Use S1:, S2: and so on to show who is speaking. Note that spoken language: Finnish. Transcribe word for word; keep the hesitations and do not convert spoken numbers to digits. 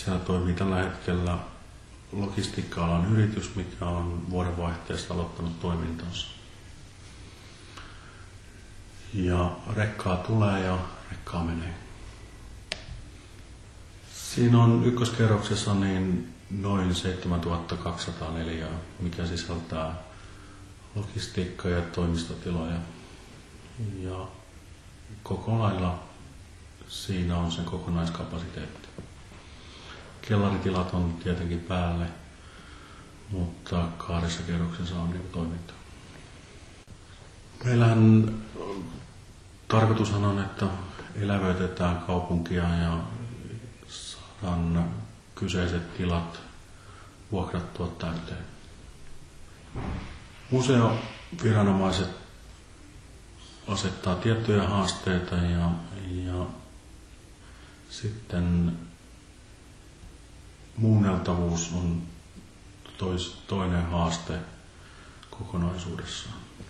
S1: Siellä toimii tällä hetkellä logistiikka-alan yritys, mikä on vuodenvaihteessa aloittanut toimintansa. Ja rekkaa tulee ja rekkaa menee. Siinä on ykköskerroksessa niin noin seitsemäntuhatta kaksisataaneljä, mikä sisältää logistiikka- ja toimistotiloja. Ja koko lailla siinä on sen kokonaiskapasiteetti. Kellaritilat on tietenkin päälle, mutta kahdessa kerroksessa on niin toimintaa. Meillähän tarkoitushan on, että elävöitetään kaupunkia ja saadaan kyseiset tilat vuokrattua täyteen. Museoviranomaiset asettaa tiettyjä haasteita ja, ja sitten muunneltavuus on tois, toinen haaste kokonaisuudessaan.